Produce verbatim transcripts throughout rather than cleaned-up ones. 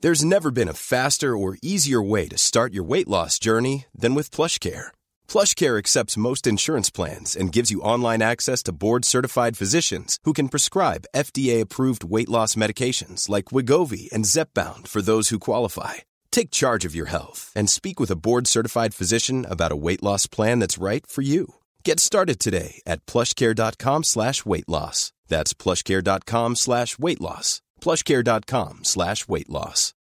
There's never been a faster or easier way to start your weight loss journey than with PlushCare. PlushCare accepts most insurance plans and gives you online access to board-certified physicians who can prescribe F D A-approved weight loss medications like Wegovy and Zepbound for those who qualify. Take charge of your health and speak with a board-certified physician about a weight loss plan that's right for you. Get started today at plushcare.com slash weight loss. That's plushcare.com slash weight loss. plushcare.com slash weight loss.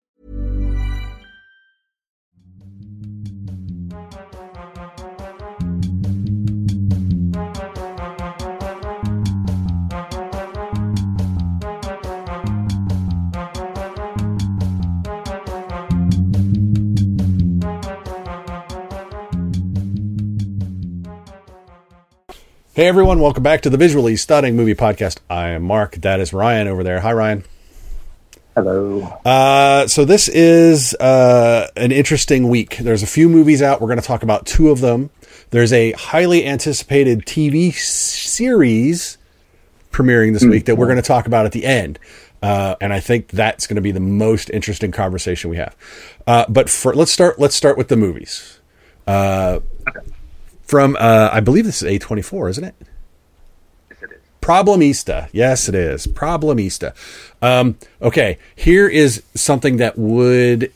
Hey everyone, welcome back to the Visually Stunning Movie Podcast. I am Mark. That is Ryan over there. Hi, Ryan. Hello. Uh, so this is uh, an interesting week. There's a few movies out. We're going to talk about two of them. There's a highly anticipated T V series premiering this mm-hmm. week that we're going to talk about at the end. Uh, and I think that's going to be the most interesting conversation we have. Uh, but for, let's start. Let's start with the movies. Uh, okay. From, uh, I believe this is A twenty-four, isn't it? Yes, it is. Problemista. Yes, it is. Problemista. Um, okay, here is something that would,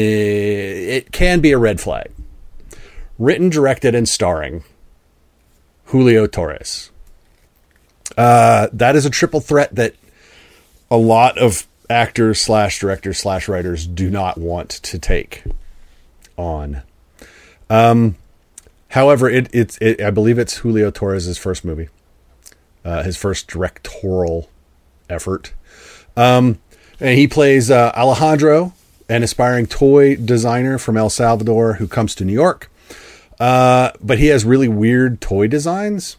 it can be a red flag. Written, directed, and starring Julio Torres. Uh, that is a triple threat that a lot of actors slash directors slash writers do not want to take on. Um... However, it, it's it, I believe it's Julio Torres' first movie, uh, his first directorial effort. Um, and he plays uh, Alejandro, an aspiring toy designer from El Salvador who comes to New York. Uh, but he has really weird toy designs,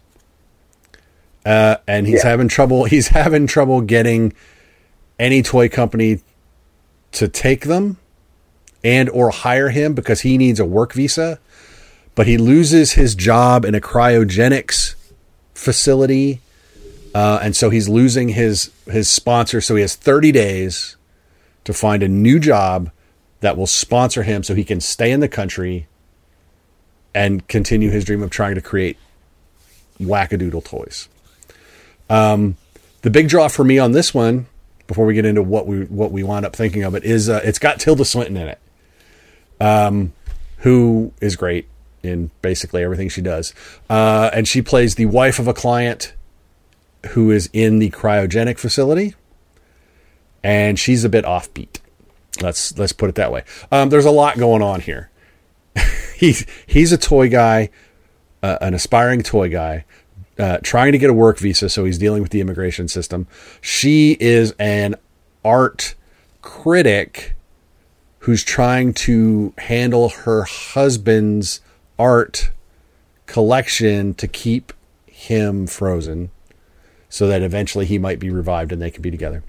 uh, and he's yeah. having trouble. He's having trouble getting any toy company to take them and or hire him because he needs a work visa. But he loses his job in a cryogenics facility. Uh, and so he's losing his, his sponsor. So he has thirty days to find a new job that will sponsor him so he can stay in the country and continue his dream of trying to create wackadoodle toys. Um, the big draw for me on this one, before we get into what we, what we wound up thinking of it, is uh, it's got Tilda Swinton in it, um, who is great in basically everything she does. Uh, and she plays the wife of a client who is in the cryogenic facility. And she's a bit offbeat. Let's, let's put it that way. Um, there's a lot going on here. he's, he's a toy guy, uh, an aspiring toy guy, uh, trying to get a work visa. So he's dealing with the immigration system. She is an art critic who's trying to handle her husband's art collection to keep him frozen so that eventually he might be revived and they can be together.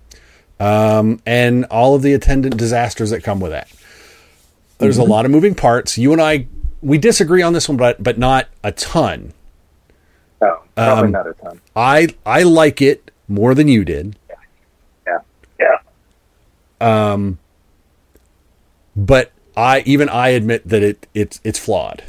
Um, and all of the attendant disasters that come with that. There's mm-hmm. a lot of moving parts. You and I, we disagree on this one, but, but not a ton. No, probably um, not a ton. I, I like it more than you did. Yeah. Yeah. Yeah. Um, but I even I admit that it it's it's flawed.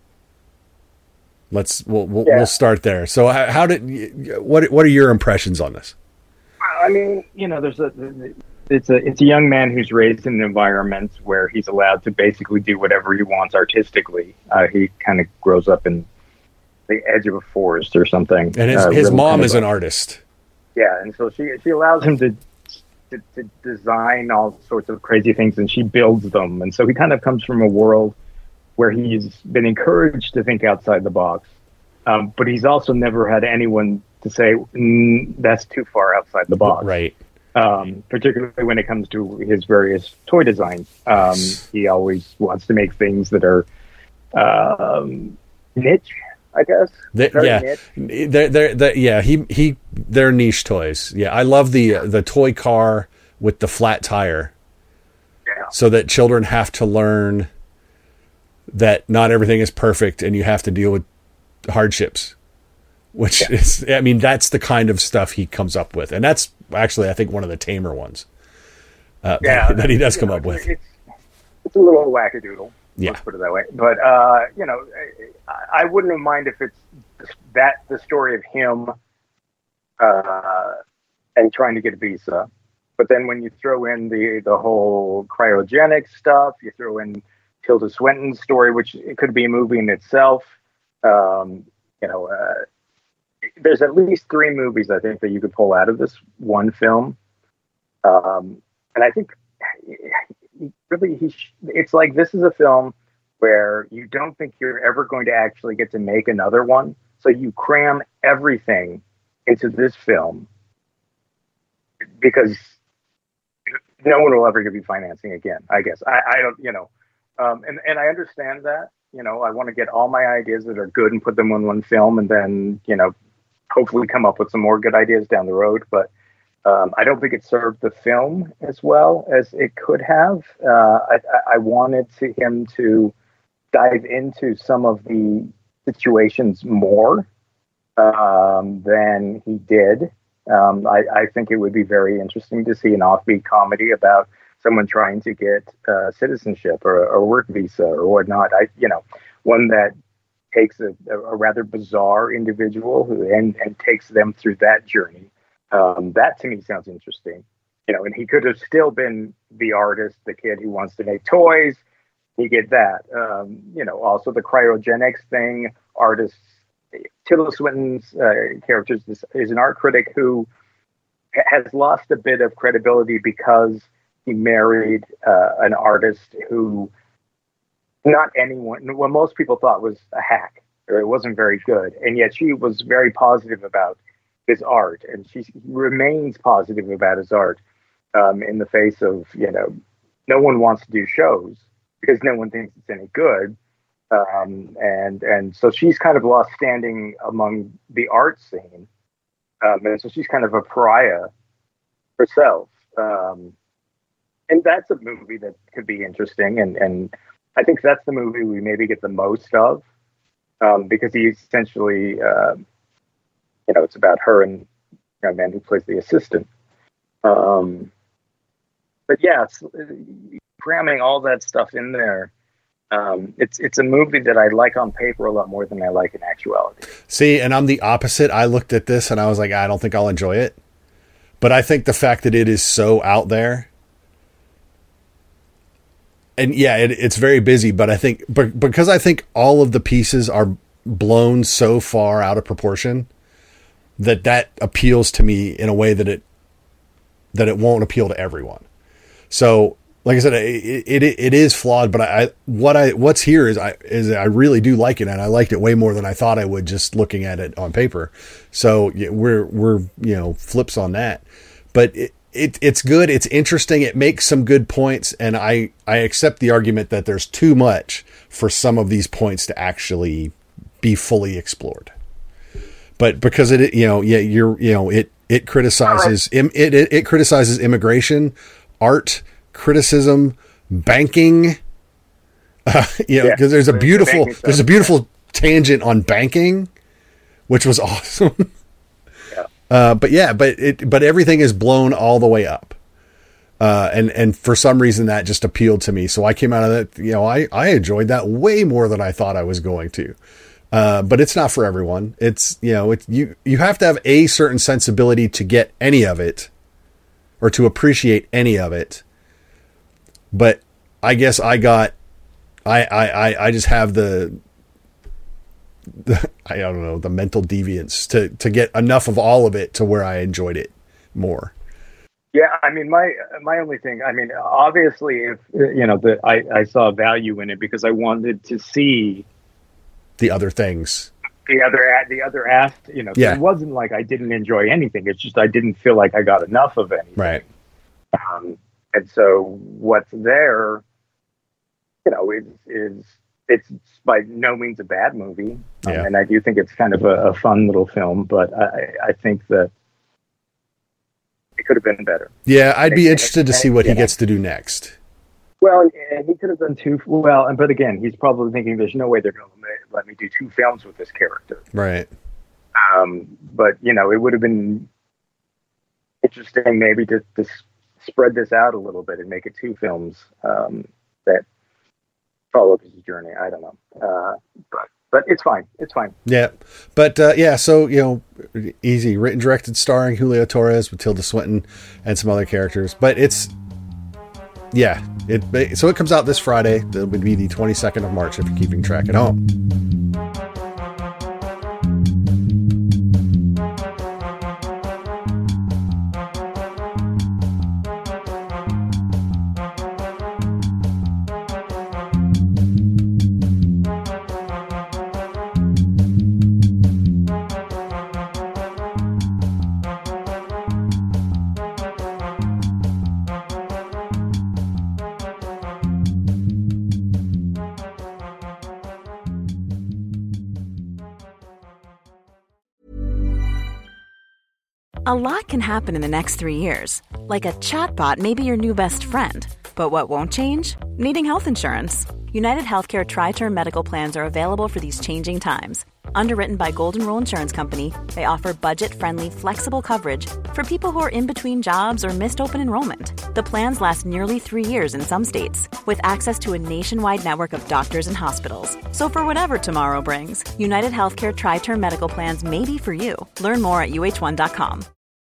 Let's we'll we'll, yeah. we'll start there. So how, how did what what are your impressions on this? I mean, you know, there's a it's a it's a young man who's raised in an environment where he's allowed to basically do whatever he wants artistically. Uh, he kind of grows up in the edge of a forest or something. And his uh, his really mom kind of is a, an artist. Yeah, and so she she allows him to. To, to design all sorts of crazy things, and she builds them. And so he kind of comes from a world where he's been encouraged to think outside the box, um, but he's also never had anyone to say mm, that's too far outside the box. Right. Um, particularly when it comes to his various toy designs, um, he always wants to make things that are um, niche. I guess. The, yeah, they're, they're, they're, yeah. He he. They're niche toys. Yeah, I love the yeah. the toy car with the flat tire. Yeah. So that children have to learn that not everything is perfect, and you have to deal with hardships. Which yeah. is, I mean, that's the kind of stuff he comes up with, and that's actually, I think, one of the tamer ones. uh, yeah, that, that he does come know, up with. It's, it's a little wackadoodle. Yeah. Let's put it that way. But, uh, you know, I, I wouldn't have mind if it's that the story of him uh, and trying to get a visa. But then when you throw in the, the whole cryogenic stuff, you throw in Tilda Swinton's story, which it could be a movie in itself. Um, you know, uh, there's at least three movies, I think, that you could pull out of this one film. Um, and I think really, he sh- it's like this is a film where you don't think you're ever going to actually get to make another one. So you cram everything into this film because no one will ever give you financing again, I guess. I, I don't, you know, um, and, and I understand that, you know, I want to get all my ideas that are good and put them in one film and then, you know, hopefully come up with some more good ideas down the road. But um, I don't think it served the film as well as it could have. Uh, I, I wanted to him to dive into some of the situations more um, than he did. Um, I, I think it would be very interesting to see an offbeat comedy about someone trying to get uh, citizenship or a work visa or whatnot. I, you know, one that takes a, a rather bizarre individual who and, and takes them through that journey. Um, that to me sounds interesting. You know, and he could have still been the artist, the kid who wants to make toys. You get that. Um, you know, also the cryogenics thing, artists. Tilda Swinton's uh, character is, is an art critic who has lost a bit of credibility because he married uh, an artist who not anyone, well, most people thought was a hack or it wasn't very good. And yet she was very positive about his art and she remains positive about his art um, in the face of, you know, no one wants to do shows because no one thinks it's any good. Um, and and so she's kind of lost standing among the art scene. Um, and so she's kind of a pariah herself. Um, and that's a movie that could be interesting. And, and I think that's the movie we maybe get the most of um, because he essentially, uh, you know, it's about her and a man who plays the assistant. Um, but yeah, it's, cramming all that stuff in there. Um, it's it's a movie that I like on paper a lot more than I like in actuality. See, and I'm the opposite. I looked at this and I was like, I don't think I'll enjoy it. But I think the fact that it is so out there, and yeah, it, it's very busy. But I think, but because I think all of the pieces are blown so far out of proportion, that that appeals to me in a way that it that it won't appeal to everyone. So. Like I said, it, it it is flawed, but I what I what's here is I is I really do like it, and I liked it way more than I thought I would just looking at it on paper. So yeah, we're we're you know flips on that, but it, it it's good, it's interesting, it makes some good points, and I I accept the argument that there's too much for some of these points to actually be fully explored. But because it you know yeah you're you know it it criticizes it it, it criticizes immigration, art. Criticism, banking, uh, you know, because yeah, there's a beautiful, the there's a beautiful tangent on banking, which was awesome. Yeah. Uh, but yeah, but it, but everything is blown all the way up. Uh, and, and for some reason that just appealed to me. So I came out of that, you know, I, I enjoyed that way more than I thought I was going to. Uh, but it's not for everyone. It's, you know, it's, you, you have to have a certain sensibility to get any of it or to appreciate any of it. But I guess I got, I, I, I just have the, the, I don't know, the mental deviance to, to get enough of all of it to where I enjoyed it more. Yeah. I mean, my, my only thing, I mean, obviously if, you know, the, I, I saw value in it because I wanted to see the other things, the other, the other act, you know, yeah. It wasn't like I didn't enjoy anything. It's just, I didn't feel like I got enough of anything. Right. Um, And so what's there, you know, is, is it's by no means a bad movie. Yeah. Um, and I do think it's kind of a, a fun little film, but I, I think that it could have been better. Yeah, I'd be and, interested and, to see what and, he gets to do next. Well, and he could have done two. Well, and but again, he's probably thinking there's no way they're going to let me do two films with this character. Right. Um, but, you know, it would have been interesting maybe to, to spread this out a little bit and make it two films um, that follow his journey. I don't know, uh, but but it's fine. It's fine. Yeah, but uh, yeah. So you know, easy written, directed, starring Julio Torres with Tilda Swinton and some other characters. But it's yeah. It so it comes out this Friday. That would be the twenty-second of March if you're keeping track at home. A lot can happen in the next three years. Like a chatbot may be your new best friend. But what won't change? Needing health insurance. United Healthcare Tri-Term Medical Plans are available for these changing times. Underwritten by Golden Rule Insurance Company, they offer budget-friendly, flexible coverage for people who are in between jobs or missed open enrollment. The plans last nearly three years in some states, with access to a nationwide network of doctors and hospitals. So for whatever tomorrow brings, United Healthcare Tri-Term Medical Plans may be for you. Learn more at U H one dot com.